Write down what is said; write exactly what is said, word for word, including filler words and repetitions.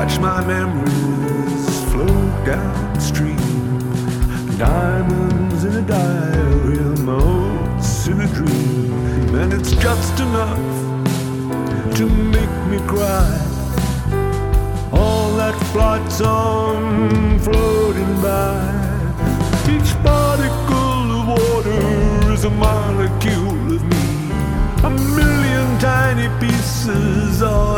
watch my memories float downstream. Diamonds in a diary, motes in a dream. And it's just enough to make me cry. All that flight song floating by. Each particle of water is a molecule of me. A million tiny pieces are